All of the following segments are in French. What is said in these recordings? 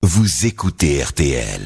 Vous écoutez RTL.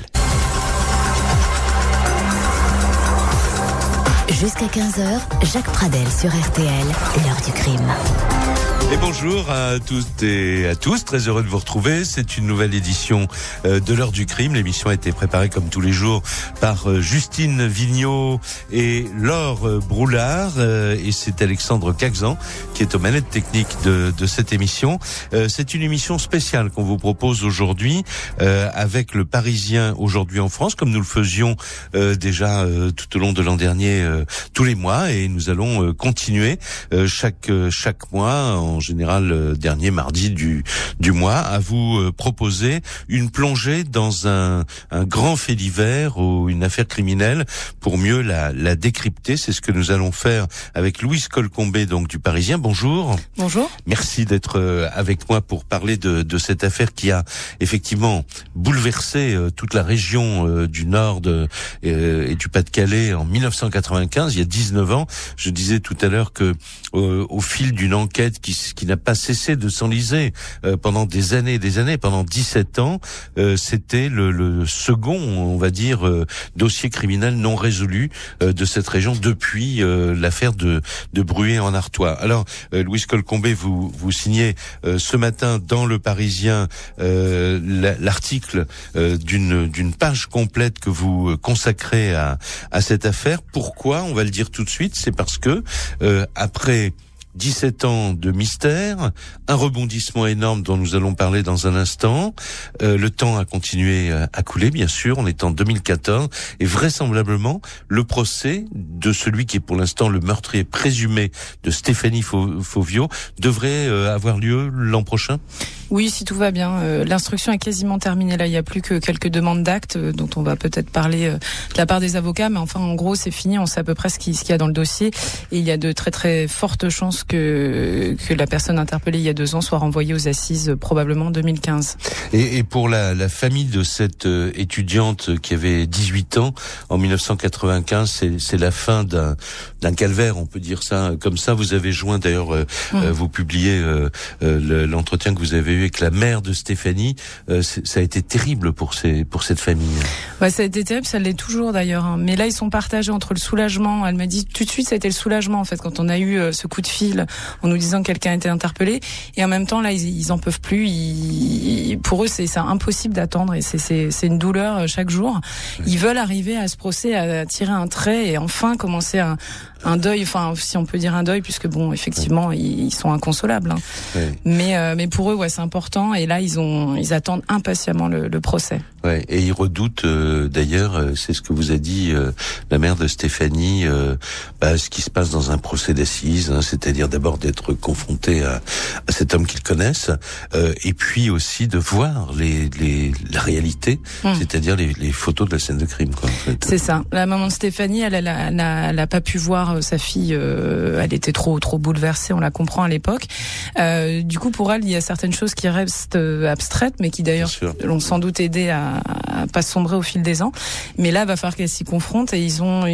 Jusqu'à 15h, Jacques Pradel sur RTL, l'heure du crime. Et bonjour à toutes et à tous, très heureux de vous retrouver. C'est une nouvelle édition de l'heure du crime. L'émission a été préparée comme tous les jours par Justine Vignot et Laure Broulard. Et c'est Alexandre Caxan qui est aux manettes techniques de cette émission. C'est une émission spéciale qu'on vous propose aujourd'hui avec le Parisien aujourd'hui en France, comme nous le faisions déjà tout au long de l'an dernier, tous les mois. Et nous allons continuer chaque mois, en général dernier mardi du mois, à vous proposer une plongée dans un grand fait divers ou une affaire criminelle pour mieux la décrypter. C'est ce que nous allons faire avec Louise Colcombé, donc du Parisien. Bonjour. Bonjour. Merci d'être avec moi pour parler de cette affaire qui a effectivement bouleversé toute la région du Nord et du Pas-de-Calais en 1995, il y a 19 ans. Je disais tout à l'heure que au fil d'une enquête qui n'a pas cessé de s'enliser pendant des années, pendant 17 ans, c'était le second, on va dire, dossier criminel non résolu de cette région depuis l'affaire de Bruay en Artois. Alors, Louise Colcombé, vous signez ce matin dans Le Parisien l'article d'une page complète que vous consacrez à cette affaire. Pourquoi? On va le dire tout de suite. C'est parce que après 17 ans de mystère, un rebondissement énorme dont nous allons parler dans un instant. Le temps a continué à couler, bien sûr. On est en 2014 et vraisemblablement le procès de celui qui est pour l'instant le meurtrier présumé de Stéphanie Fauvio devrait avoir lieu l'an prochain. Oui, si tout va bien. L'instruction est quasiment terminée. Là, il n'y a plus que quelques demandes d'actes dont on va peut-être parler de la part des avocats. Mais enfin, en gros, c'est fini. On sait à peu près ce qu'il y a dans le dossier. Et il y a de très très fortes chances que la personne interpellée il y a 2 ans soit renvoyée aux assises probablement en 2015. Et pour la famille de cette étudiante qui avait 18 ans en 1995, c'est la fin d'un calvaire, on peut dire ça comme ça. Vous avez joint d'ailleurs, vous publiez l'entretien que vous avez eu avec la mère de Stéphanie. Ça a été terrible pour cette famille. Ouais, ça a été terrible, ça l'est toujours d'ailleurs. Hein. Mais là, ils sont partagés entre le soulagement. Elle m'a dit tout de suite, ça a été le soulagement en fait quand on a eu ce coup de fil en nous disant que quelqu'un était interpellé. Et en même temps, là, ils en peuvent plus. Pour eux, c'est impossible d'attendre et c'est une douleur chaque jour. Ils veulent arriver à ce procès, à tirer un trait et enfin commencer un deuil, enfin si on peut dire un deuil, puisque bon, effectivement, ils sont inconsolables. Hein. Ouais. Mais pour eux, ouais, c'est important. Et là, ils attendent impatiemment le procès. Ouais, et ils redoutent d'ailleurs, c'est ce que vous a dit la mère de Stéphanie, ce qui se passe dans un procès d'assises, hein, c'est-à-dire d'abord d'être confronté à cet homme qu'ils connaissent, et puis aussi de voir la réalité, c'est-à-dire les photos de la scène de crime, quoi. En fait. C'est ça. La maman de Stéphanie, elle n'a pas pu voir sa fille. Elle était trop bouleversée. On la comprend à l'époque. Du coup, pour elle, il y a certaines choses qui restent abstraites, mais qui d'ailleurs l'ont sans doute aidé à pas sombrer au fil des ans. Mais là, il va falloir qu'elle s'y confronte. Et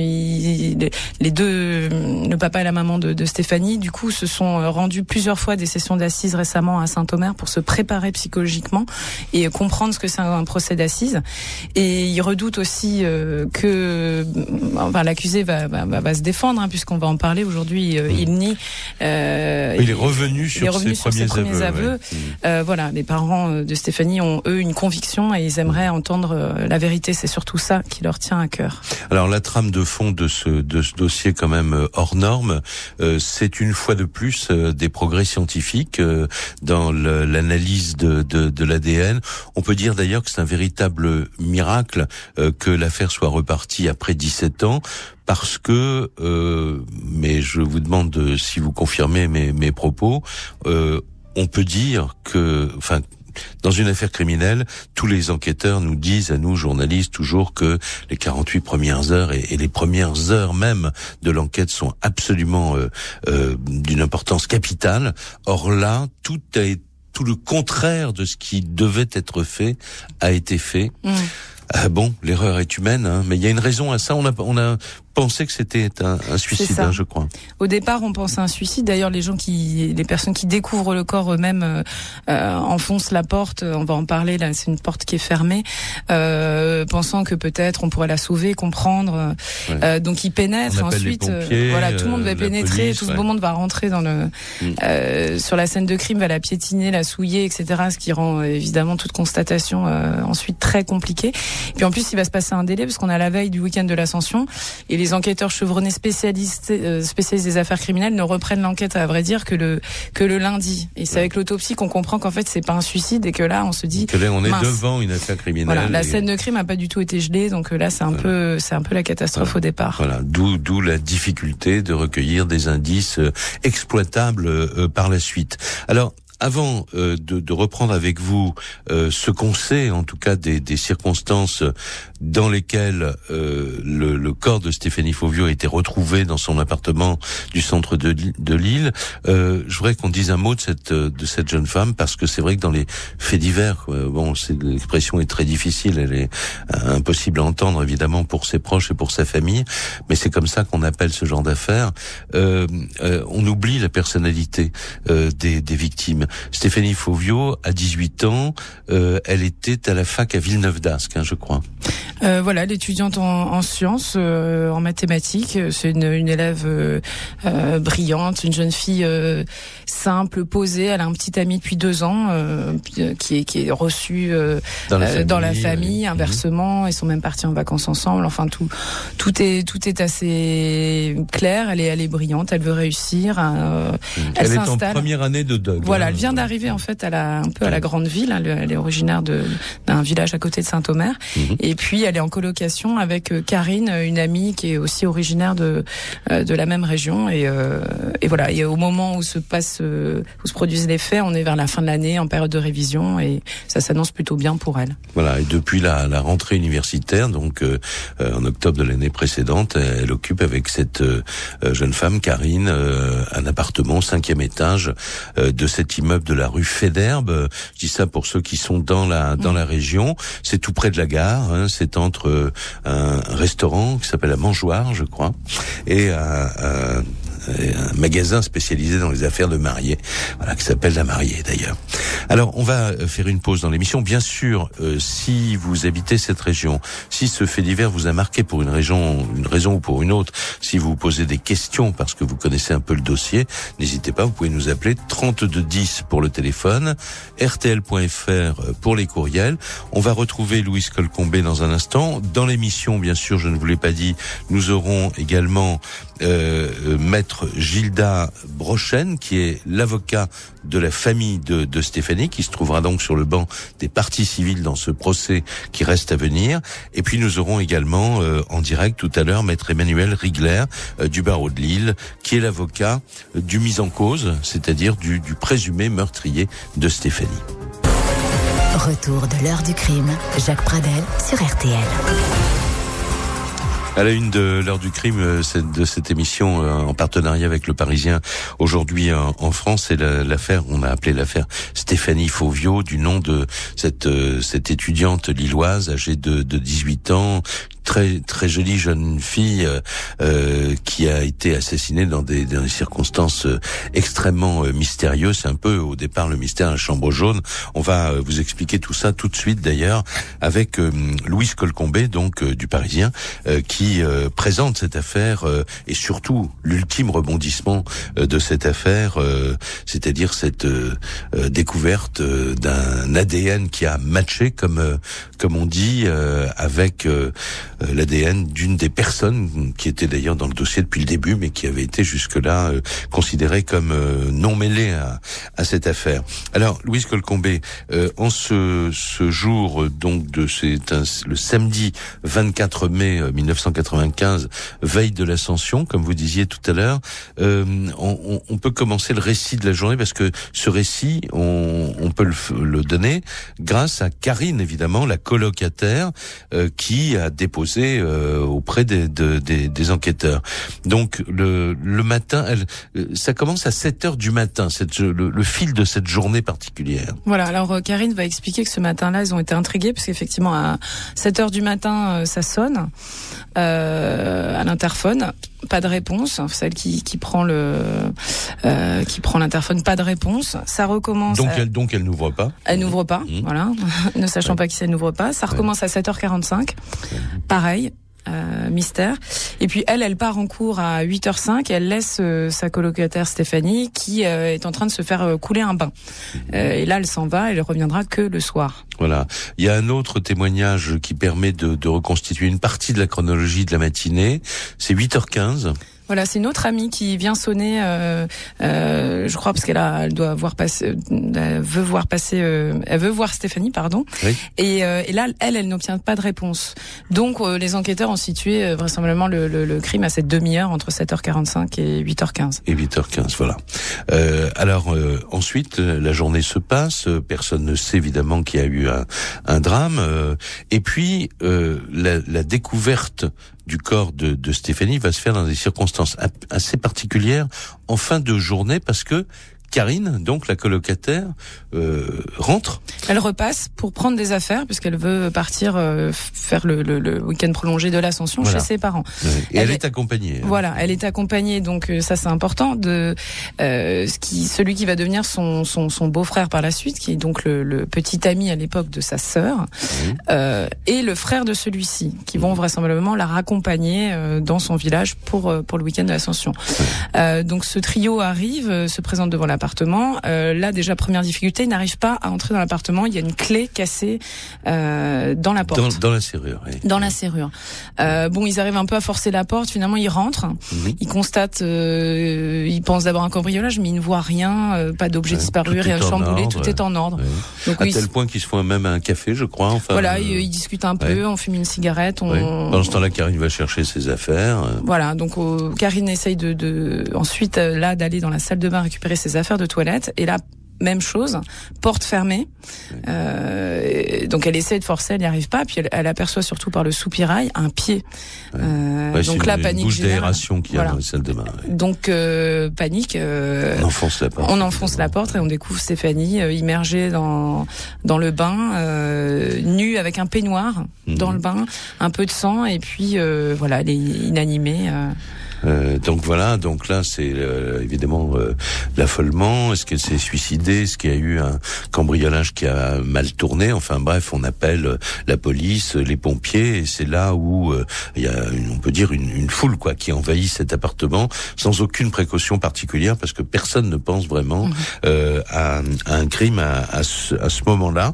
les deux, le papa et la maman de Stéphanie, du coup, se sont rendus plusieurs fois des sessions d'assises récemment à Saint-Omer pour se préparer psychologiquement et comprendre ce que c'est un procès d'assises. Et ils redoutent aussi que l'accusé va se défendre, hein, puisqu'on va en parler aujourd'hui. Il nie. Il est revenu sur ses premiers aveux. Ouais. Voilà, les parents de Stéphanie ont eux une conviction et ils aimeraient entendre la vérité. C'est surtout ça qui leur tient à cœur. Alors la trame de fond de ce dossier quand même hors norme, c'est une fois de plus des progrès scientifiques dans l'analyse de l'ADN. On peut dire d'ailleurs que c'est un véritable miracle que l'affaire soit repartie après 17 ans. Parce que, mais je vous demande si vous confirmez mes propos, on peut dire que, dans une affaire criminelle, tous les enquêteurs nous disent, à nous, journalistes, toujours que les 48 premières heures et les premières heures même de l'enquête sont absolument d'une importance capitale. Or là, tout le contraire de ce qui devait être fait a été fait. Bon, l'erreur est humaine, hein, mais il y a une raison à ça. On a pensait que c'était un suicide, je crois. Au départ, on pense à un suicide. D'ailleurs, les personnes qui découvrent le corps eux-mêmes enfoncent la porte. On va en parler. Là, c'est une porte qui est fermée, pensant que peut-être on pourrait la sauver, comprendre. Ouais. Donc, ils pénètrent. Ensuite, voilà, tout le monde va pénétrer. Police, tout ce beau monde va rentrer dans le sur la scène de crime, va la piétiner, la souiller, etc. Ce qui rend évidemment toute constatation ensuite très compliquée. Et puis en plus, il va se passer un délai parce qu'on est à la veille du week-end de l'Ascension et les enquêteurs chevronnés spécialistes des affaires criminelles ne reprennent l'enquête, à vrai dire, que le lundi. Et c'est avec l'autopsie qu'on comprend qu'en fait c'est pas un suicide et que là on se dit que là on est devant une affaire criminelle. Voilà, la scène de crime a pas du tout été gelée, donc là c'est un peu la catastrophe au départ. Voilà, d'où la difficulté de recueillir des indices exploitables par la suite. Alors, avant de reprendre avec vous ce qu'on sait, en tout cas des circonstances dans lesquelles le corps de Stéphanie Fauvio a été retrouvé dans son appartement du centre de Lille, je voudrais qu'on dise un mot de cette jeune femme, parce que c'est vrai que dans les faits divers, l'expression est très difficile, elle est impossible à entendre évidemment pour ses proches et pour sa famille, mais c'est comme ça qu'on appelle ce genre d'affaires. On oublie la personnalité des victimes. Stéphanie Fauvio, à 18 ans, elle était à la fac à Villeneuve-d'Ascq, je crois. Voilà, l'étudiante en sciences, en mathématiques. C'est une élève brillante, une jeune fille simple, posée. Elle a un petit ami depuis 2 ans qui est reçu dans la famille, inversement. Ils sont même partis en vacances ensemble. Enfin, tout est assez clair. Elle est brillante. Elle veut réussir. Elle est en première année de Doug. Voilà, elle vient d'arriver en fait à la grande ville. Elle est originaire d'un village à côté de Saint-Omer. Et puis elle est en colocation avec Karine, une amie qui est aussi originaire de la même région. Et voilà. Et au moment où se produisent les faits, on est vers la fin de l'année, en période de révision, et ça s'annonce plutôt bien pour elle. Voilà. Et depuis la rentrée universitaire, donc en octobre de l'année précédente, elle occupe avec cette jeune femme, Karine, un appartement au 5e étage de cet immeuble de la rue Féderbe. Je dis ça pour ceux qui sont dans la région. C'est tout près de la gare. C'est entre un restaurant qui s'appelle la Mangeoire, je crois, et un magasin spécialisé dans les affaires de mariés, voilà, qui s'appelle La Mariée d'ailleurs. Alors, on va faire une pause dans l'émission. Bien sûr, si vous habitez cette région, si ce fait divers vous a marqué pour une raison ou pour une autre, si vous posez des questions parce que vous connaissez un peu le dossier, n'hésitez pas, vous pouvez nous appeler 3210 pour le téléphone, rtl.fr pour les courriels. On va retrouver Louise Colcombé dans un instant. Dans l'émission, bien sûr, je ne vous l'ai pas dit, nous aurons également maître Gilda Brochen, qui est l'avocat de la famille de Stéphanie, qui se trouvera donc sur le banc des parties civiles dans ce procès qui reste à venir. Et puis nous aurons également en direct tout à l'heure maître Emmanuel Rigler du barreau de Lille, qui est l'avocat du mis en cause, c'est-à-dire du présumé meurtrier de Stéphanie. Retour de l'heure du crime, Jacques Pradel sur RTL. À la une de l'heure du crime de cette émission en partenariat avec Le Parisien aujourd'hui en France, c'est l'affaire, on a appelé l'affaire Stéphanie Fauvio, du nom de cette étudiante lilloise âgée de 18 ans, très jolie jeune fille qui a été assassinée dans des circonstances extrêmement mystérieuses. C'est un peu au départ le mystère à la chambre jaune. On va vous expliquer tout ça tout de suite d'ailleurs avec Louise Colcombé, donc du Parisien, qui présente cette affaire et surtout l'ultime rebondissement de cette affaire, c'est-à-dire cette découverte d'un ADN qui a matché, comme on dit, avec l'ADN d'une des personnes qui était d'ailleurs dans le dossier depuis le début, mais qui avait été jusque-là considérée comme non mêlée à cette affaire. Alors, Louise Colcombé, en ce jour donc le samedi 24 mai 1995, veille de l'Ascension, comme vous disiez tout à l'heure, on peut commencer le récit de la journée, parce que ce récit, on peut le donner grâce à Karine, évidemment, la colocataire, qui a déposé déposée auprès des enquêteurs. Donc le matin, ça commence à 7h du matin, le fil de cette journée particulière. Voilà, alors Karine va expliquer que ce matin-là, ils ont été intrigués parce qu'effectivement à 7h du matin, ça sonne à l'interphone. Pas de réponse, celle qui prend l'interphone, pas de réponse. Ça recommence. Donc elle n'ouvre pas. Elle n'ouvre pas, voilà. Ne sachant pas qui c'est, elle n'ouvre pas. Ça recommence à 7h45. Pareil. Mystère. Et puis elle part en cours à 8h05 et elle laisse sa colocataire Stéphanie qui est en train de se faire couler un bain. Et là elle s'en va, elle reviendra que le soir. Voilà. Il y a un autre témoignage qui permet de reconstituer une partie de la chronologie de la matinée. C'est 8h15. Voilà, c'est une autre amie qui vient sonner, je crois, parce elle doit voir passer, elle veut voir Stéphanie, pardon. Oui. Et là, elle n'obtient pas de réponse. Donc, les enquêteurs ont situé vraisemblablement le crime à cette demi-heure entre 7h45 et 8h15. Et 8h15, voilà. Alors, ensuite, la journée se passe. Personne ne sait évidemment qu'il y a eu un drame. Et puis, la découverte du corps de Stéphanie va se faire dans des circonstances assez particulières en fin de journée parce que Karine, donc la colocataire, rentre. Elle repasse pour prendre des affaires puisqu'elle veut partir faire le week-end prolongé de l'Ascension chez ses parents. Oui. Et elle est accompagnée. Voilà, elle est accompagnée, donc ça c'est important de celui qui va devenir son beau-frère par la suite, qui est donc le petit ami à l'époque de sa sœur, et le frère de celui-ci, qui vont vraisemblablement la raccompagner dans son village pour le week-end de l'Ascension. Donc ce trio arrive, se présente devant l'appartement. Là déjà première difficulté, il n'arrive pas à entrer dans l'appartement, il y a une clé cassée dans la porte. Dans la serrure. Oui. Dans la serrure. Bon, ils arrivent un peu à forcer la porte, finalement ils rentrent, ils constatent, ils pensent d'abord un cambriolage, mais ils ne voient rien, pas d'objet disparu, rien de chamboulé, tout est en ordre. Oui. Donc, à tel point qu'ils se font même un café, je crois. Enfin, voilà, ils discutent un peu, on fume une cigarette. Pendant ce temps-là, Karine va chercher ses affaires. Voilà, donc Karine essaye ensuite là d'aller dans la salle de bain récupérer ses affaires de toilette, et là même chose, porte fermée. Donc elle essaie de forcer, elle n'y arrive pas. Puis elle aperçoit surtout par le soupirail un pied. Donc là, panique. Une bouche d'aération qui a dans la salle de bain. Donc panique. On enfonce la porte. On enfonce la porte et on découvre Stéphanie immergée dans le bain, nue avec un peignoir dans le bain, un peu de sang, et puis voilà, elle est inanimée. Donc voilà, donc là c'est évidemment l'affolement. Est-ce qu'elle s'est suicidée? Est-ce qu'il y a eu un cambriolage qui a mal tourné? Enfin bref, on appelle la police, les pompiers, et c'est là où il y a on peut dire une foule qui envahit cet appartement sans aucune précaution particulière parce que personne ne pense vraiment à un crime à ce moment-là.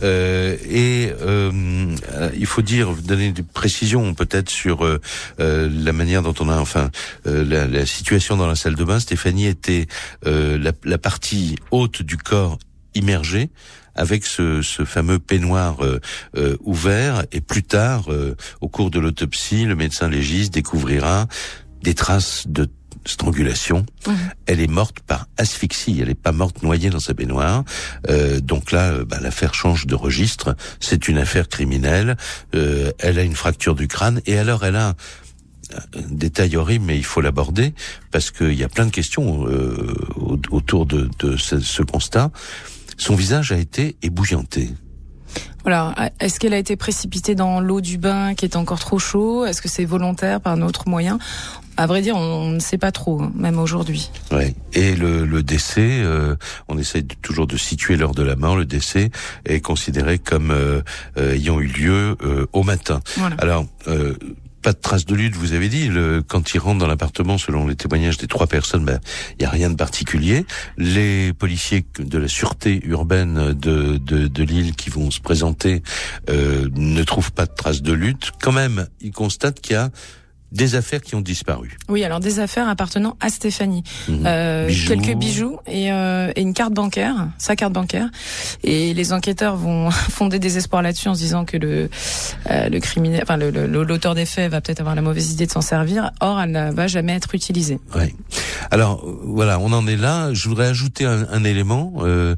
Il faut donner des précisions peut-être sur la manière dont on a la situation dans la salle de bain. Stéphanie était la partie haute du corps immergée avec ce fameux peignoir ouvert, et plus tard, au cours de l'autopsie, le médecin légiste découvrira des traces de strangulation. Elle est morte par asphyxie, elle n'est pas morte noyée dans sa baignoire. Donc là, l'affaire change de registre. C'est une affaire criminelle. Elle a une fracture du crâne, et alors elle a un détail horrible, mais il faut l'aborder parce qu'il y a plein de questions autour de ce constat. Son visage a été ébouillanté. Voilà. Est-ce qu'elle a été précipitée dans l'eau du bain qui est encore trop chaud? Est-ce que c'est volontaire par un autre moyen? À vrai dire, on ne sait pas trop, même aujourd'hui. Ouais. Et le décès, on essaie toujours de situer l'heure de la mort. Le décès est considéré comme ayant eu lieu au matin. Voilà. Alors, pas de traces de lutte, vous avez dit. Quand il rentre dans l'appartement, selon les témoignages des 3 personnes, il y a rien de particulier. Les policiers de la sûreté urbaine de Lille qui vont se présenter ne trouvent pas de traces de lutte. Quand même, ils constatent qu'il y a des affaires qui ont disparu. Oui, alors des affaires appartenant à Stéphanie. Quelques bijoux et une carte bancaire, sa carte bancaire. Et les enquêteurs vont fonder des espoirs là-dessus en se disant que le criminel, l'auteur des faits va peut-être avoir la mauvaise idée de s'en servir. Or, elle ne va jamais être utilisée. Oui. Alors, voilà, on en est là. Je voudrais ajouter un élément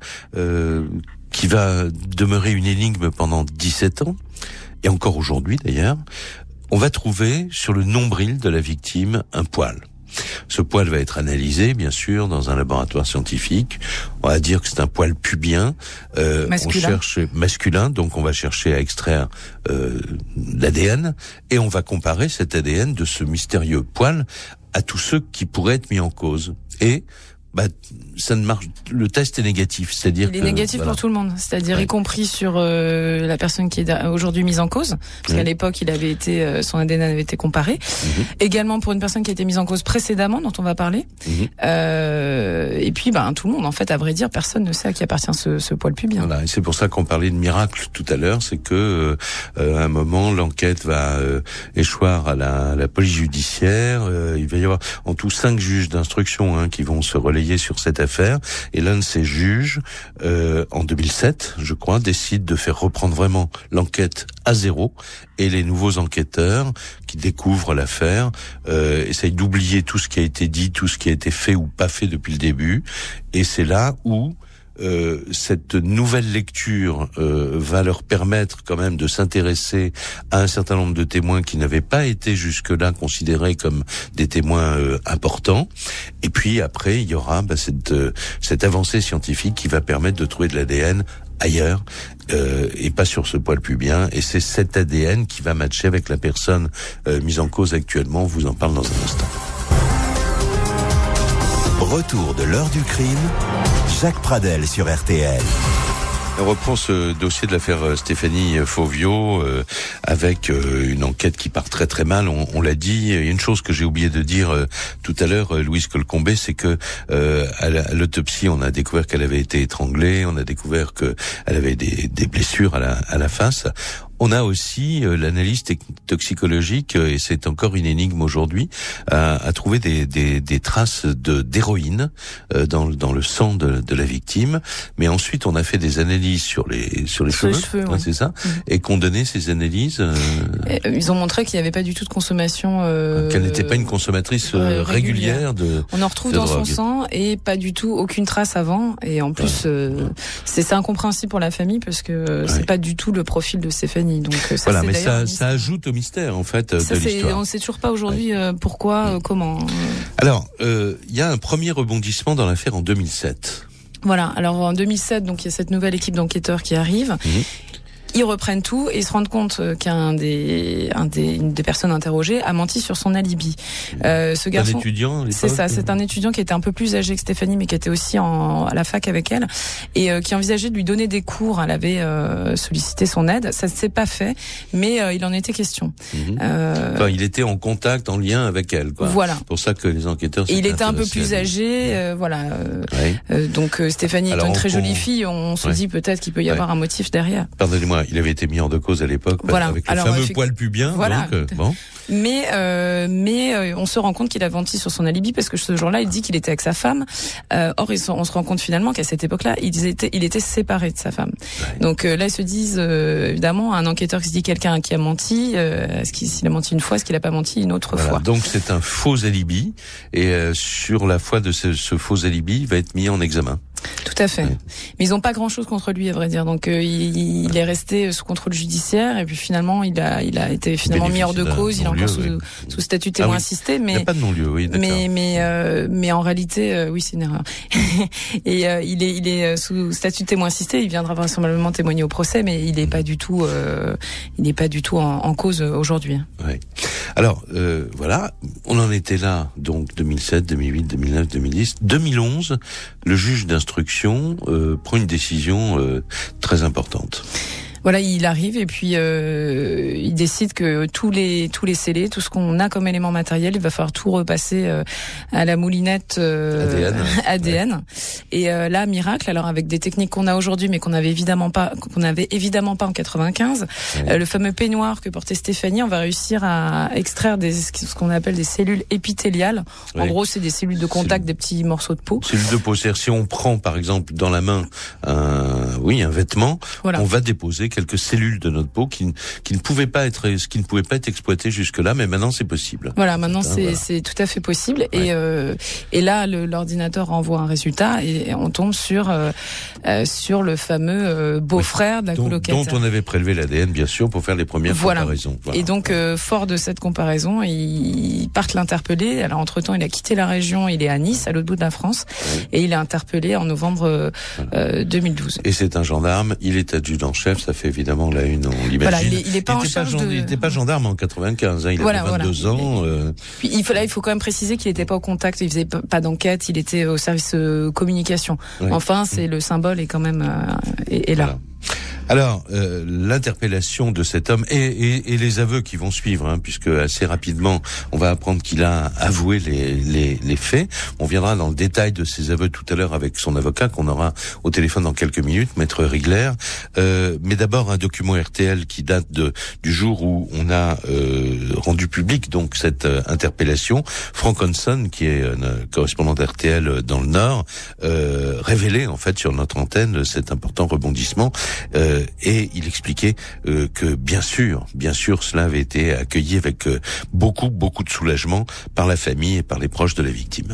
qui va demeurer une énigme pendant 17 ans, et encore aujourd'hui d'ailleurs. on va trouver sur le nombril de la victime un poil. Ce poil va être analysé, bien sûr, dans un laboratoire scientifique. On va dire que c'est un poil pubien. Masculin. On cherche masculin, donc on va chercher à extraire l'ADN et on va comparer cet ADN de ce mystérieux poil à tous ceux qui pourraient être mis en cause. Et ça ne marche. Le test est négatif, c'est-à-dire il est négatif pour tout le monde, c'est-à-dire y compris sur la personne qui est aujourd'hui mise en cause, parce qu'à l'époque il avait été son ADN avait été comparé. Également pour une personne qui a été mise en cause précédemment, dont on va parler. Et puis tout le monde, en fait, à vrai dire, personne ne sait à qui appartient ce poil pubien. Voilà, et c'est pour ça qu'on parlait de miracle tout à l'heure, c'est que à un moment l'enquête va échoir à la police judiciaire. Il va y avoir en tout 5 juges d'instruction qui vont se relayer sur cette affaire, et l'un de ces juges, en 2007, je crois, décide de faire reprendre vraiment l'enquête à zéro, et les nouveaux enquêteurs qui découvrent l'affaire essayent d'oublier tout ce qui a été dit, tout ce qui a été fait ou pas fait depuis le début, et c'est là où cette nouvelle lecture va leur permettre quand même de s'intéresser à un certain nombre de témoins qui n'avaient pas été jusque-là considérés comme des témoins importants. Et puis après, il y aura cette avancée scientifique qui va permettre de trouver de l'ADN ailleurs et pas sur ce poil pubien. Et c'est cet ADN qui va matcher avec la personne mise en cause actuellement. On vous en parle dans un instant. Retour de l'heure du crime, Jacques Pradel sur RTL. On reprend ce dossier de l'affaire Stéphanie Fauvio avec une enquête qui part très très mal. On l'a dit. Il y a une chose que j'ai oublié de dire tout à l'heure, Louise Colcombé, c'est que à l'autopsie, on a découvert qu'elle avait été étranglée. On a découvert qu'elle avait des blessures à la face. On a aussi l'analyse toxicologique, et c'est encore une énigme aujourd'hui, à trouver des traces d'héroïne dans le sang de la victime. Mais ensuite, on a fait des analyses sur les cheveux, ouais. C'est ça. Et qu'on donnait ces analyses. Ils ont montré qu'il n'y avait pas du tout de consommation. Qu'elle n'était pas une consommatrice régulière de. On en retrouve dans son sang et pas du tout aucune trace avant. Et en plus, c'est incompréhensible pour la famille parce que c'est pas du tout le profil de Stéphanie. Donc voilà, mais ça ajoute au mystère en fait de l'histoire. On sait toujours pas aujourd'hui pourquoi, comment. Alors, il y a un premier rebondissement dans l'affaire en 2007. Voilà. Alors en 2007, donc il y a cette nouvelle équipe d'enquêteurs qui arrive. Ils reprennent tout et ils se rendent compte qu'une des personnes interrogées a menti sur son alibi. Ce garçon, un étudiant, c'est ça, c'est un étudiant qui était un peu plus âgé que Stéphanie, mais qui était aussi à la fac avec elle et qui envisageait de lui donner des cours. Elle avait sollicité son aide. Ça ne s'est pas fait, mais il en était question. Enfin, il était en contact, en lien avec elle. Quoi. Voilà. C'est pour ça que les enquêteurs. Et il était un peu plus âgé, voilà. Donc Stéphanie est une très jolie fille. On se dit peut-être qu'il peut y avoir un motif derrière. Pardonnez-moi. Il avait été mis hors de cause à l'époque avec le fameux poil pubien. Voilà. Donc, bon. Mais on se rend compte qu'il a menti sur son alibi parce que ce jour-là, il dit qu'il était avec sa femme. Or, on se rend compte finalement qu'à cette époque-là, il était séparé de sa femme. Ouais. Donc là, ils se disent évidemment, un enquêteur qui se dit quelqu'un qui a menti, s'il a menti une fois, est-ce qu'il a pas menti une autre fois? Donc c'est un faux alibi et sur la foi de ce faux alibi, il va être mis en examen. Tout à fait. Ouais. Mais ils n'ont pas grand-chose contre lui, à vrai dire. Donc il est resté sous contrôle judiciaire et puis finalement il a été finalement mis hors de cause. Il est encore sous statut témoin assisté. Mais il n'y a pas de non-lieu, oui. D'accord. Mais en réalité, oui, c'est une erreur. Et il est sous statut témoin assisté. Il viendra vraisemblablement témoigner au procès, mais il n'est pas du tout, en cause aujourd'hui. Ouais. Alors voilà, on en était là donc 2007, 2008, 2009, 2010, 2011. Le juge d'instruction prend une décision très importante. Voilà, il arrive et puis il décide que tous les scellés, tout ce qu'on a comme élément matériel, il va falloir tout repasser à la moulinette ADN. Ouais. Et là, miracle, alors avec des techniques qu'on a aujourd'hui, mais qu'on avait évidemment pas en 95, ouais. Le fameux peignoir que portait Stéphanie, on va réussir à extraire ce qu'on appelle des cellules épithéliales. Ouais. En gros, c'est des cellules de contact, des petits morceaux de peau. Cellules de peau, c'est-à-dire si on prend par exemple dans la main un vêtement, voilà. On va déposer quelques cellules de notre peau qui ne pouvaient pas être exploitées jusque-là, mais maintenant c'est possible. Voilà, maintenant c'est tout à fait possible. Ouais. Et là, l'ordinateur renvoie un résultat et on tombe sur le fameux beau-frère de la colocataire. Dont on avait prélevé l'ADN, bien sûr, pour faire les premières comparaisons. Voilà. Et donc, fort de cette comparaison, ils partent l'interpeller. Alors, entre-temps, il a quitté la région, il est à Nice, à l'autre bout de la France, et il est interpellé en novembre 2012. Et c'est un gendarme, il est adjudant-chef, ça fait évidemment la une, on l'imagine. Voilà, il est pas en charge Il n'était pas gendarme en 95, il avait 22 ans. Puis, il faut quand même préciser qu'il n'était pas au contact, il faisait pas d'enquête, il était au service communication. Oui. Enfin, c'est le symbole est quand même est là. Voilà. Alors, l'interpellation de cet homme et les aveux qui vont suivre, puisque assez rapidement, on va apprendre qu'il a avoué les faits. On viendra dans le détail de ses aveux tout à l'heure avec son avocat qu'on aura au téléphone dans quelques minutes, Maître Rigler. Mais d'abord, un document RTL qui date du jour où on a rendu public donc cette interpellation. Frank Hanson, qui est correspondant d'RTL dans le Nord, révélait en fait sur notre antenne cet important rebondissement. Et il expliquait que bien sûr, cela avait été accueilli avec beaucoup de soulagement par la famille et par les proches de la victime.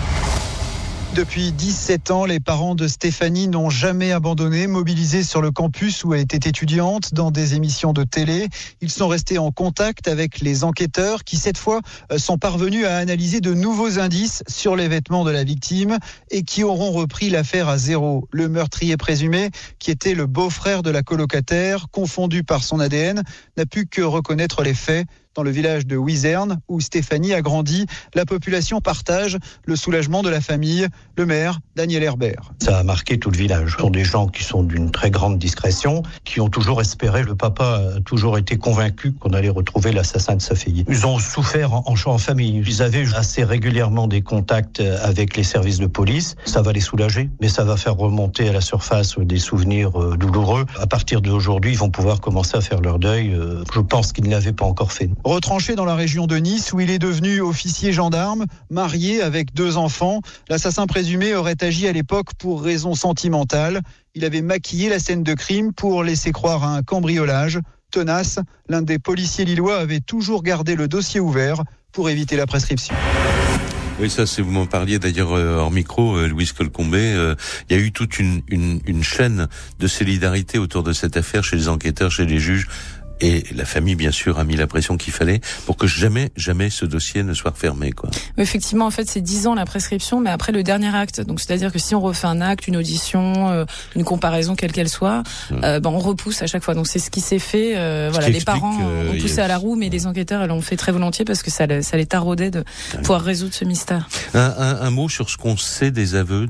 Depuis 17 ans, les parents de Stéphanie n'ont jamais abandonné, mobilisés sur le campus où elle était étudiante, dans des émissions de télé. Ils sont restés en contact avec les enquêteurs qui, cette fois, sont parvenus à analyser de nouveaux indices sur les vêtements de la victime et qui auront repris l'affaire à zéro. Le meurtrier présumé, qui était le beau-frère de la colocataire, confondu par son ADN, n'a pu que reconnaître les faits. Dans le village de Wizerne, où Stéphanie a grandi, la population partage le soulagement de la famille. Le maire, Daniel Herbert. Ça a marqué tout le village. Ce sont des gens qui sont d'une très grande discrétion, qui ont toujours espéré. Le papa a toujours été convaincu qu'on allait retrouver l'assassin de sa fille. Ils ont souffert en famille. Ils avaient assez régulièrement des contacts avec les services de police. Ça va les soulager, mais ça va faire remonter à la surface des souvenirs douloureux. À partir d'aujourd'hui, ils vont pouvoir commencer à faire leur deuil. Je pense qu'ils ne l'avaient pas encore fait. Retranché dans la région de Nice, où il est devenu officier gendarme, marié avec 2 enfants, l'assassin présumé aurait agi à l'époque pour raisons sentimentales. Il avait maquillé la scène de crime pour laisser croire à un cambriolage. Tenace, l'un des policiers lillois avait toujours gardé le dossier ouvert pour éviter la prescription. Oui, ça, c'est vous m'en parliez d'ailleurs hors micro, Louise Colcombet. Il y a eu toute une chaîne de solidarité autour de cette affaire chez les enquêteurs, chez les juges. Et la famille, bien sûr, a mis la pression qu'il fallait pour que jamais ce dossier ne soit refermé, quoi. Effectivement, en fait, c'est 10 ans la prescription, mais après le dernier acte. Donc, c'est-à-dire que si on refait un acte, une audition, une comparaison, quelle qu'elle soit, on repousse à chaque fois. Donc, c'est ce qui s'est fait. Voilà, les parents ont poussé à la roue, mais les enquêteurs, l'ont fait très volontiers parce que ça les taraudait de pouvoir résoudre ce mystère. Un mot sur ce qu'on sait des aveux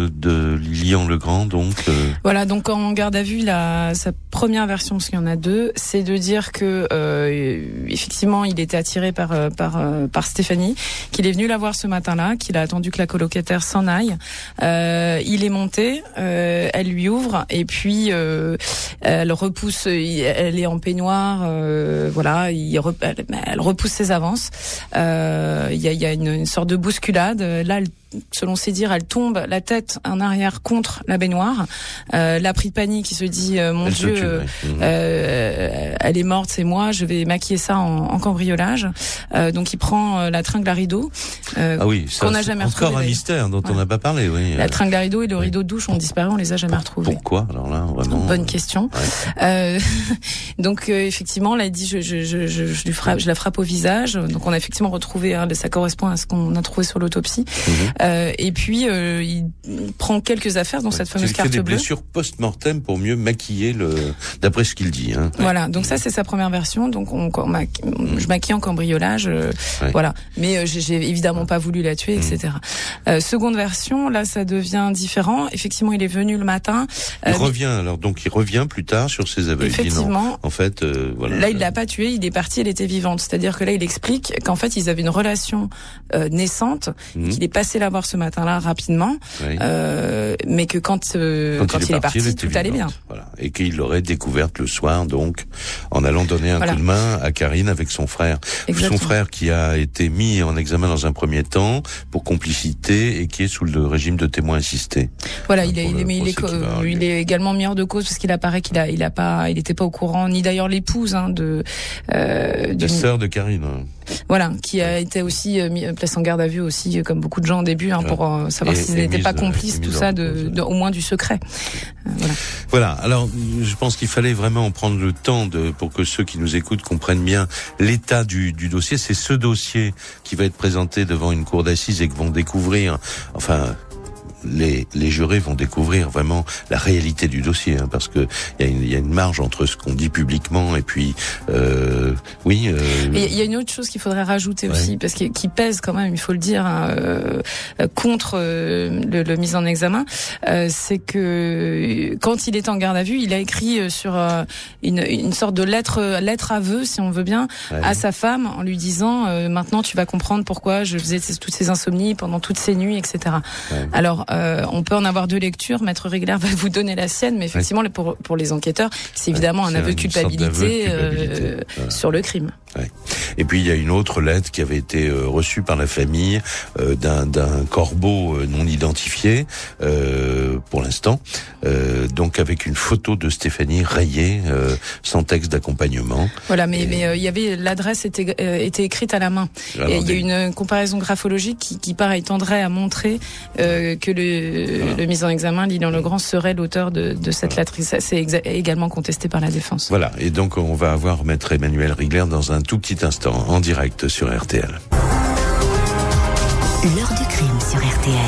de Lilian Legrand, donc. Voilà, donc en garde à vue, sa première version, parce qu'il y en a 2, c'est de dire que effectivement il était attiré par Stéphanie, qu'il est venu la voir ce matin-là, qu'il a attendu que la colocataire s'en aille. Il est monté, elle lui ouvre et puis elle repousse, elle est en peignoir, voilà, elle repousse ses avances. Il y a une sorte de bousculade. Là, selon ses dires, elle tombe la tête en arrière contre la baignoire. La pris de panique, il se dit mon Dieu, elle est morte, c'est moi, je vais maquiller ça en cambriolage. Donc il prend la tringle à rideau qu'on n'a jamais retrouvé. Encore un mystère dont on n'a pas parlé. Oui. La tringle à rideau et le rideau de douche ont disparu, on les a jamais retrouvés. Pourquoi alors là, vraiment Bonne question. Ouais. Donc effectivement, là il dit je la frappe au visage. Donc on a effectivement retrouvé, ça correspond à ce qu'on a trouvé sur l'autopsie. Et puis il prend quelques affaires, dont cette fameuse carte bleue. Il fait des blessures post-mortem pour mieux maquiller d'après ce qu'il dit. Voilà, donc ça c'est sa première version. Donc je maquille en cambriolage, voilà. Mais j'ai évidemment pas voulu la tuer, etc. Seconde version, là ça devient différent. Effectivement, il est venu le matin. Il revient plus tard sur ses aveux. Effectivement. Il dit non. En fait, voilà. Là, il l'a pas tuée. Il est parti. Elle était vivante. C'est-à-dire que là, il explique qu'en fait, ils avaient une relation naissante, qu'il est passé la voir ce matin-là rapidement, mais que quand il est parti, tout allait bien. Voilà. Et qu'il l'aurait découverte le soir, donc, en allant donner un coup de main à Karine avec son frère. Exactement. Son frère qui a été mis en examen dans un premier temps pour complicité et qui est sous le régime de témoin assisté. Voilà, il est également mis hors de cause parce qu'il apparaît qu'il était pas au courant, ni d'ailleurs l'épouse la sœur de Karine. Voilà, qui a été aussi placée en garde à vue aussi, comme beaucoup de gens au début, pour savoir s'ils n'étaient pas complices, tout ça, au moins du secret. Voilà. Alors, je pense qu'il fallait vraiment prendre le temps pour que ceux qui nous écoutent comprennent bien l'état du dossier. C'est ce dossier qui va être présenté devant une cour d'assises et que vont découvrir, les jurés vont découvrir vraiment la réalité du dossier, parce que il y a une marge entre ce qu'on dit publiquement et puis il y a une autre chose qu'il faudrait rajouter aussi, parce qui pèse quand même, il faut le dire, contre le mise en examen, c'est que quand il est en garde à vue, il a écrit sur une sorte de lettre aveu, si on veut bien, à sa femme, en lui disant maintenant tu vas comprendre pourquoi je faisais toutes ces insomnies pendant toutes ces nuits, etc. Alors on peut en avoir deux lectures. Maître Rigler va vous donner la sienne, mais effectivement, pour les enquêteurs, c'est évidemment un aveu de culpabilité, sur le crime. Et puis il y a une autre lettre qui avait été reçue par la famille d'un corbeau non identifié pour l'instant, donc avec une photo de Stéphanie rayée, sans texte d'accompagnement. Voilà, mais il y avait l'adresse était écrite à la main. Et il y a une comparaison graphologique qui pareil tendrait à montrer que le mis en examen, Lilian Legrand, serait l'auteur de cette lettre. Ça, c'est également contesté par la défense. Voilà, et donc on va avoir Maître Emmanuel Rigler dans un tout petit instant, en direct sur RTL. L'heure du crime sur RTL.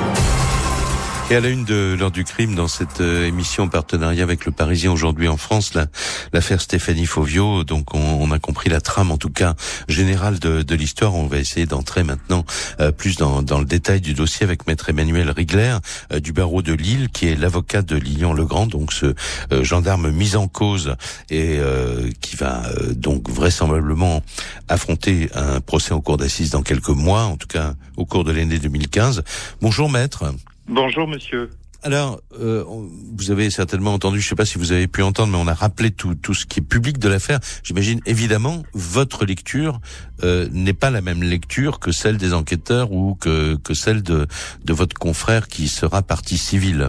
Et à la une de l'heure du crime, dans cette émission en partenariat avec Le Parisien aujourd'hui en France, l'affaire Stéphanie Fauvio. Donc on a compris la trame, en tout cas générale de l'histoire. On va essayer d'entrer maintenant plus dans le détail du dossier avec Maître Emmanuel Rigler du barreau de Lille, qui est l'avocat de Lilian Legrand, donc ce gendarme mis en cause et qui va donc vraisemblablement affronter un procès en cour d'assises dans quelques mois, en tout cas au cours de l'année 2015. Bonjour maître. Bonjour monsieur. Alors, vous avez certainement entendu, je ne sais pas si vous avez pu entendre, mais on a rappelé tout ce qui est public de l'affaire. J'imagine évidemment votre lecture n'est pas la même lecture que celle des enquêteurs ou que celle de votre confrère qui sera partie civile.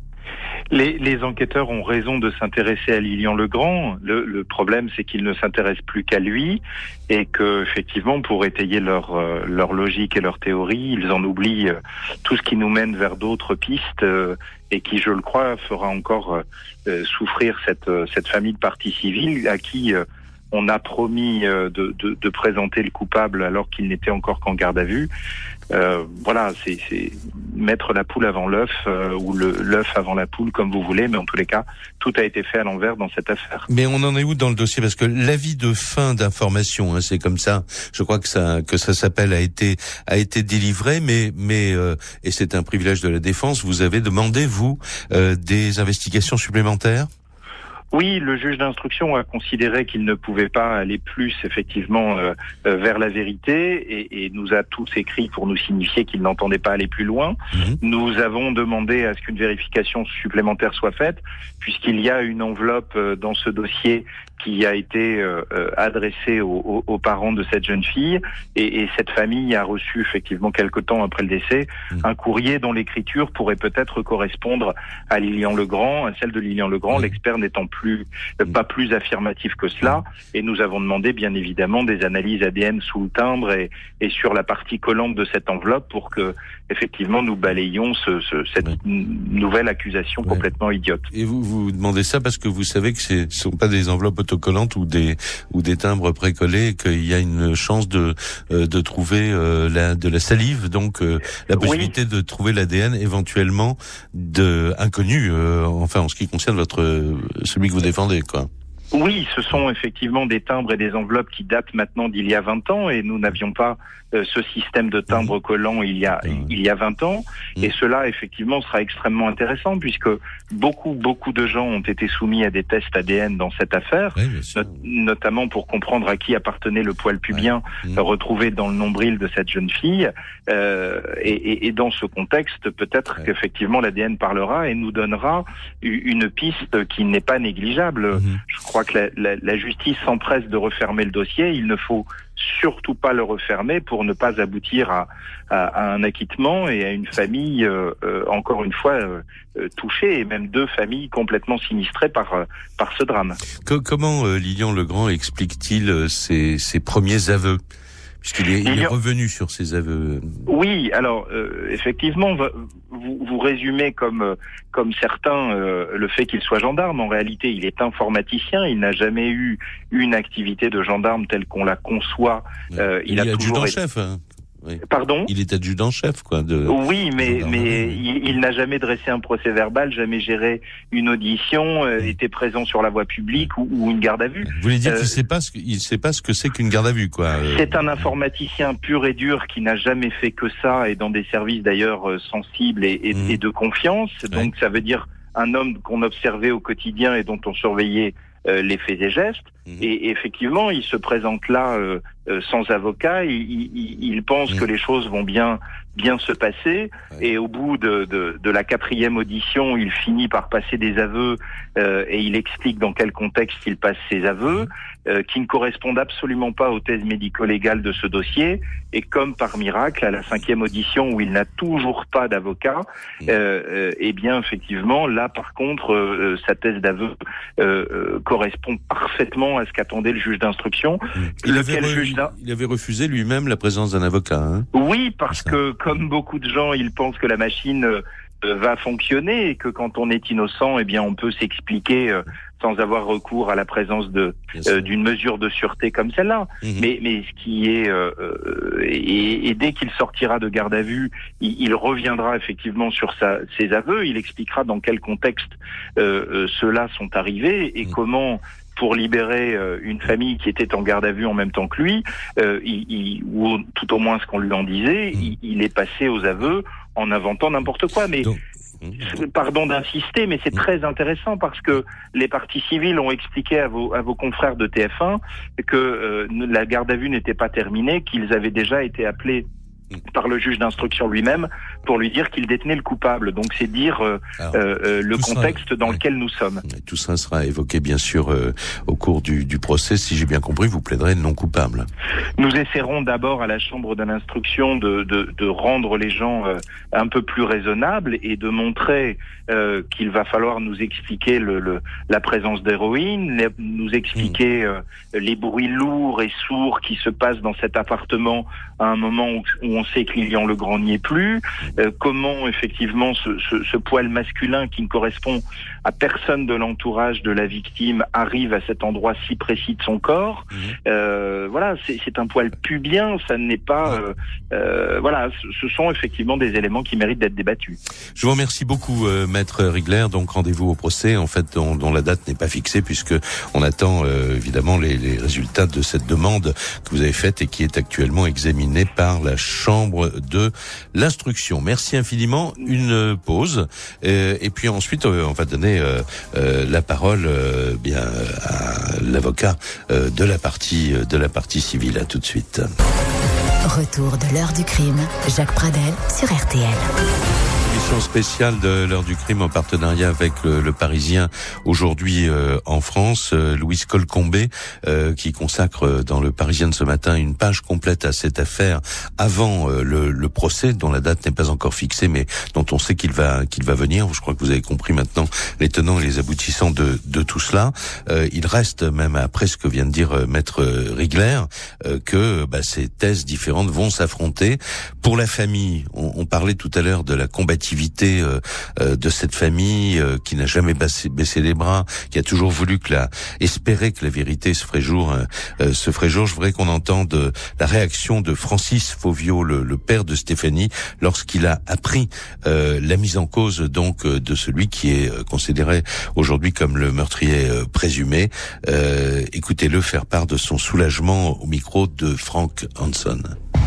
Les enquêteurs ont raison de s'intéresser à Lilian Legrand. Le problème, c'est qu'ils ne s'intéressent plus qu'à lui et que, effectivement, pour étayer leur logique et leur théorie, ils en oublient tout ce qui nous mène vers d'autres pistes et qui, je le crois, fera encore souffrir cette famille de partie civile à qui on a promis de présenter le coupable alors qu'il n'était encore qu'en garde à vue. Voilà, c'est mettre la poule avant l'œuf ou l'œuf avant la poule, comme vous voulez, mais en tous les cas, tout a été fait à l'envers dans cette affaire. Mais on en est où dans le dossier? Parce que l'avis de fin d'information, c'est comme ça, je crois que ça s'appelle, a été délivré, mais et c'est un privilège de la défense, vous avez demandé, vous, des investigations supplémentaires? Oui, le juge d'instruction a considéré qu'il ne pouvait pas aller plus, effectivement, vers la vérité et nous a tous écrit pour nous signifier qu'il n'entendait pas aller plus loin. Nous avons demandé à ce qu'une vérification supplémentaire soit faite, puisqu'il y a une enveloppe dans ce dossier qui a été adressée aux parents de cette jeune fille et cette famille a reçu effectivement quelque temps après le décès un courrier dont l'écriture pourrait peut-être correspondre à Lilian Legrand, à celle de Lilian Legrand, l'expert n'étant pas plus affirmatif que cela, et nous avons demandé bien évidemment des analyses ADN sous le timbre et sur la partie collante de cette enveloppe pour que effectivement nous balayions cette nouvelle accusation complètement idiote. Et vous demandez ça parce que vous savez que ce sont pas des enveloppes autocollantes ou des timbres précollés, qu'il y a une chance de trouver de la salive, donc la possibilité de trouver l'ADN éventuellement inconnu, enfin en ce qui concerne celui que vous défendez, quoi. Oui, ce sont effectivement des timbres et des enveloppes qui datent maintenant d'il y a 20 ans et nous n'avions pas ce système de timbres collants il y a 20 ans et cela effectivement sera extrêmement intéressant puisque beaucoup de gens ont été soumis à des tests ADN dans cette affaire, notamment pour comprendre à qui appartenait le poil pubien retrouvé dans le nombril de cette jeune fille et dans ce contexte peut-être qu'effectivement l'ADN parlera et nous donnera une piste qui n'est pas négligeable. Je crois que la justice s'empresse de refermer le dossier. Il ne faut surtout pas le refermer pour ne pas aboutir à un acquittement et à une famille, encore une fois, touchée, et même 2 familles complètement sinistrées par ce drame. Comment Lilian Legrand explique-t-il ses premiers aveux ? Puisqu'il est revenu sur ses aveux. Oui, alors effectivement, vous résumez comme certains le fait qu'il soit gendarme. En réalité, il est informaticien. Il n'a jamais eu une activité de gendarme telle qu'on la conçoit. Il est adjudant-chef. Oui. Pardon ? Il est adjudant-chef, quoi. Oui, mais il n'a jamais dressé un procès verbal, jamais géré une audition, était présent sur la voie publique ou une garde à vue. Vous voulez dire qu'il sait pas ce que c'est qu'une garde à vue, quoi. C'est un informaticien pur et dur qui n'a jamais fait que ça et dans des services d'ailleurs sensibles et de confiance. Donc ça veut dire un homme qu'on observait au quotidien et dont on surveillait les faits et gestes. Et effectivement, il se présente là sans avocat. Il pense que les choses vont bien se passer. Et au bout de la 4e audition, il finit par passer des aveux et il explique dans quel contexte il passe ses aveux, qui ne correspondent absolument pas aux thèses médico-légales de ce dossier. Et comme par miracle, à la 5e audition où il n'a toujours pas d'avocat, eh bien effectivement, là par contre, sa thèse d'aveu correspond parfaitement à ce qu'attendait le juge d'instruction. Il avait refusé lui-même la présence d'un avocat. Hein. Oui, parce que comme beaucoup de gens, il pense que la machine va fonctionner et que quand on est innocent, eh bien on peut s'expliquer sans avoir recours à la présence d'une mesure de sûreté comme celle-là. Mais ce qui est et dès qu'il sortira de garde à vue, il reviendra effectivement sur ses aveux. Il expliquera dans quel contexte ceux-là sont arrivés et comment, pour libérer une famille qui était en garde à vue en même temps que lui, ou tout au moins ce qu'on lui en disait, il est passé aux aveux en inventant n'importe quoi. Mais pardon d'insister, mais c'est très intéressant parce que les parties civiles ont expliqué à vos confrères de TF1 que la garde à vue n'était pas terminée, qu'ils avaient déjà été appelés par le juge d'instruction lui-même pour lui dire qu'il détenait le coupable. Donc c'est dire le contexte dans lequel nous sommes. Tout ça sera évoqué bien sûr au cours du procès. Si j'ai bien compris, vous plaiderez non coupable. Nous essaierons d'abord à la chambre de l'instruction de rendre les gens un peu plus raisonnables et de montrer qu'il va falloir nous expliquer la présence d'héroïne, nous expliquer les bruits lourds et sourds qui se passent dans cet appartement à un moment où on sait que Lilian Legrand n'y est plus, comment effectivement ce poil masculin qui ne correspond à personne de l'entourage de la victime arrive à cet endroit si précis de son corps. Voilà, c'est un poil pubien, ça n'est pas... voilà, ce sont effectivement des éléments qui méritent d'être débattus. Je vous remercie beaucoup, Maître Rigler. Donc rendez-vous au procès, en fait, dont la date n'est pas fixée puisque on attend évidemment les résultats de cette demande que vous avez faite et qui est actuellement examinée par la chambre de l'instruction. Merci infiniment. Une pause et puis ensuite on va donner la parole bien à l'avocat de la partie civile. À tout de suite. Retour de l'heure du crime. Jacques Pradel sur RTL. Émission spéciale de l'heure du crime en partenariat avec le Parisien aujourd'hui en France. Louise Colcombé qui consacre dans le Parisien de ce matin une page complète à cette affaire avant le procès dont la date n'est pas encore fixée mais dont on sait qu'il va venir. Je crois que vous avez compris maintenant les tenants et les aboutissants de tout cela. Il reste même après ce que vient de dire Maître Rigler que ces thèses différentes vont s'affronter Pour la famille, on parlait tout à l'heure de la combativité de cette famille qui n'a jamais baissé les bras, qui a toujours voulu espérer que la vérité se ferait jour. Je voudrais qu'on entende la réaction de Francis Fauvio, le père de Stéphanie, lorsqu'il a appris la mise en cause donc de celui qui est considéré aujourd'hui comme le meurtrier présumé. Écoutez-le faire part de son soulagement au micro de Frank Hanson.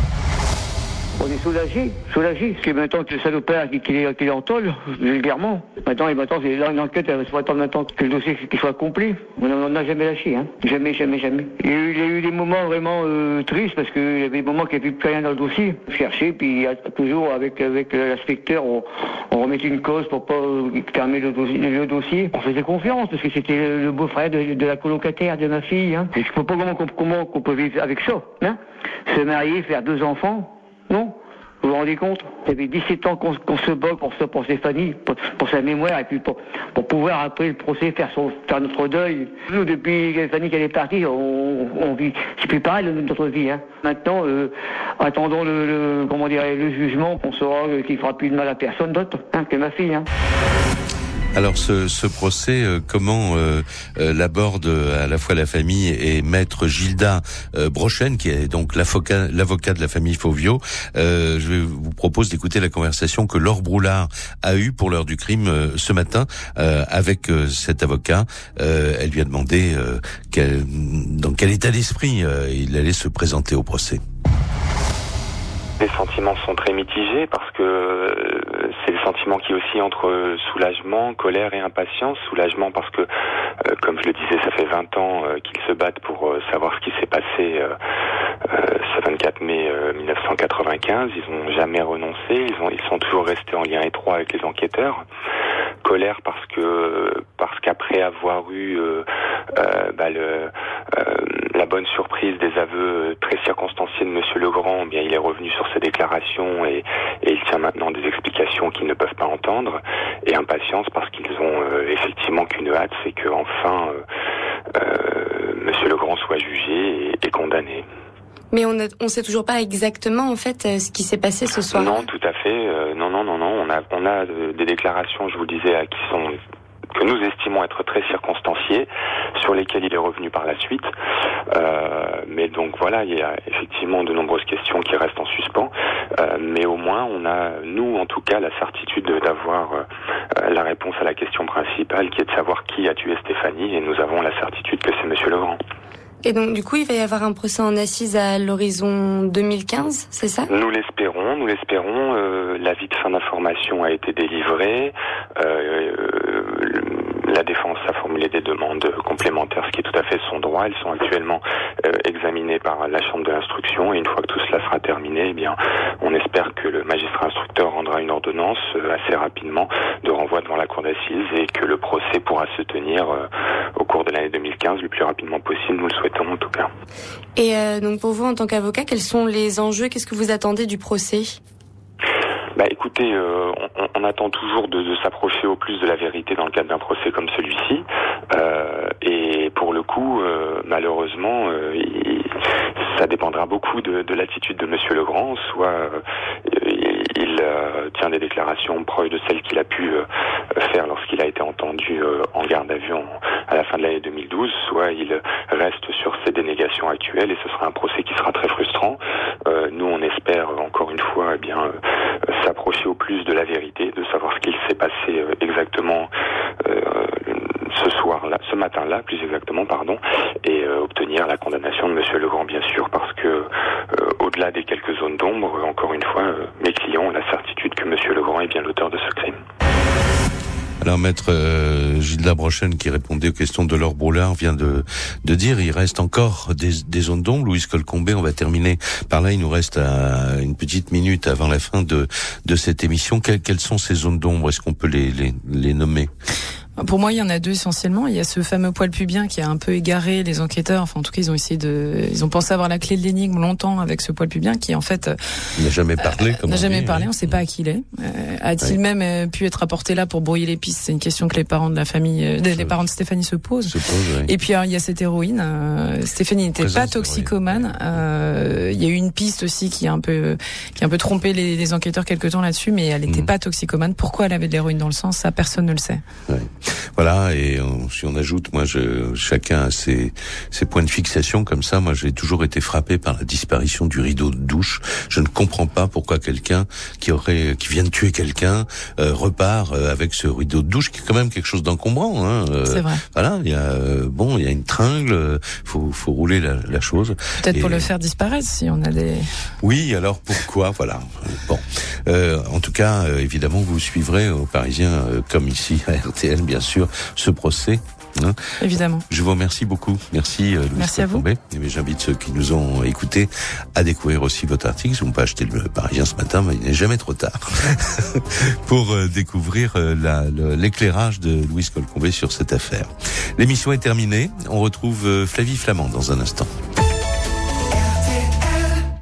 On est soulagé, parce que maintenant que le salopard qu'il est en tôle, vulgairement. Maintenant, c'est l'enquête, il faut attendre maintenant que le dossier qu'il soit accompli. On n'en a jamais lâché, hein. Jamais. Il y a eu des moments vraiment tristes, parce qu'il y avait des moments qu'il n'y avait plus rien dans le dossier. Chercher, puis toujours avec l'inspecteur, on remettait une cause pour pas fermer le dossier. On faisait confiance, parce que c'était le beau-frère de la colocataire de ma fille, hein. Je ne sais pas comment on peut vivre avec ça, hein. Se marier, faire 2 enfants. Non, vous vous rendez compte? Ça fait 17 ans qu'on se bat pour Stéphanie, pour sa mémoire, et puis pour pouvoir après le procès faire notre deuil. Nous, depuis Stéphanie qu'elle est partie, on vit, c'est plus pareil notre vie, hein. Maintenant, attendons le jugement, on saura qu'il fera plus de mal à personne d'autre, hein, que ma fille, hein. Alors ce procès, comment l'aborde à la fois la famille et maître Gilda Brochen, qui est donc l'avocat de la famille Fauvio. Je vous propose d'écouter la conversation que Laure Broulard a eue pour l'heure du crime ce matin avec cet avocat. Elle lui a demandé dans quel état d'esprit il allait se présenter au procès. Les sentiments sont très mitigés parce que c'est le sentiment qui oscille entre soulagement, colère et impatience. Soulagement parce que, comme je le disais, ça fait 20 ans qu'ils se battent pour savoir ce qui s'est passé ce 24 mai 1995. Ils n'ont jamais renoncé, ils sont toujours restés en lien étroit avec les enquêteurs. Colère parce qu'après avoir eu la bonne surprise des aveux très circonstanciés de Monsieur Legrand, bien il est revenu sur ses déclarations et il tient maintenant des explications qu'ils ne peuvent pas entendre. Et impatience parce qu'ils ont effectivement qu'une hâte, c'est que enfin Monsieur Legrand soit jugé et condamné. Mais on sait toujours pas exactement en fait ce qui s'est passé ce soir. Non, tout à fait. Non. On a des déclarations, je vous le disais, que nous estimons être très circonstanciées, sur lesquelles il est revenu par la suite. Mais donc voilà, il y a effectivement de nombreuses questions qui restent en suspens. Mais au moins, on a, nous en tout cas, la certitude d'avoir la réponse à la question principale, qui est de savoir qui a tué Stéphanie, et nous avons la certitude que c'est Monsieur Legrand. Et donc, du coup, il va y avoir un procès en assises à l'horizon 2015, c'est ça ? Nous l'espérons. L'avis de fin d'information a été délivré. La défense a formulé des demandes complémentaires, ce qui est tout à fait son droit. Elles sont actuellement examinées par la chambre de l'instruction, et une fois que tout cela sera terminé, eh bien, on espère que le magistrat instructeur rendra une ordonnance assez rapidement de renvoi devant la cour d'assises, et que le procès pourra se tenir au cours de l'année 2015 le plus rapidement possible. Nous le souhaitons en tout cas. Et donc pour vous, en tant qu'avocat, quels sont les enjeux ? Qu'est-ce que vous attendez du procès ? Écoutez, on attend toujours de s'approcher au plus de la vérité dans le cadre d'un procès comme celui-ci. Et pour le coup, malheureusement, ça dépendra beaucoup de l'attitude de Monsieur Legrand. Soit il tient des déclarations proches de celles qu'il a pu faire lorsqu'il a été entendu en garde à vue à la fin de l'année 2012, soit il reste sur ses dénégations actuelles, et ce sera un procès qui sera très frustrant. Nous, on espère encore une fois s'approcher au plus de la vérité, de savoir ce qu'il s'est passé exactement ce matin-là, plus exactement, et obtenir la condamnation de Monsieur Legrand, bien sûr, parce que au-delà des quelques zones d'ombre, encore une fois, mes clients ont la certitude que Monsieur Legrand est bien l'auteur de ce crime. Alors, maître Gilda Brochen, qui répondait aux questions de Laure Broulard, vient de dire il reste encore des zones d'ombre. Louise Colcombé, on va terminer par là. Il nous reste une petite minute avant la fin de cette émission. Quelles sont ces zones d'ombre ? Est-ce qu'on peut les nommer ? Pour moi, il y en a deux essentiellement. Il y a ce fameux poil pubien qui a un peu égaré les enquêteurs. Enfin, en tout cas, ils ont pensé avoir la clé de l'énigme longtemps avec ce poil pubien qui, en fait, n'a jamais parlé. On ne sait pas à qui il est. A-t-il même pu être apporté là pour brouiller les pistes? C'est une question que les parents de la famille, les parents de Stéphanie se posent. Et puis il y a cette héroïne. Stéphanie n'était pas toxicomane. Il y a eu une piste aussi qui a un peu trompé les enquêteurs quelque temps là-dessus, mais elle n'était pas toxicomane. Pourquoi elle avait de l'héroïne dans le sang, ça personne ne le sait. Voilà, et si on ajoute, moi, chacun a ses points de fixation comme ça. Moi, j'ai toujours été frappé par la disparition du rideau de douche. Je ne comprends pas pourquoi quelqu'un qui vient de tuer quelqu'un repart avec ce rideau de douche, qui est quand même quelque chose d'encombrant. C'est vrai. Voilà, il y a une tringle, faut rouler la chose. Peut-être pour le faire disparaître, si on a des... Oui, alors pourquoi, voilà. Bon, en tout cas, évidemment, vous suivrez aux Parisiens, comme ici à RTL, bien sûr, ce procès. Évidemment. Je vous remercie beaucoup. Merci, Louise. Merci à vous. Et j'invite ceux qui nous ont écoutés à découvrir aussi votre article. Ils n'ont pas acheté le Parisien ce matin, mais il n'est jamais trop tard pour découvrir l'éclairage de Louise Colcombet sur cette affaire. L'émission est terminée. On retrouve Flavie Flamand dans un instant.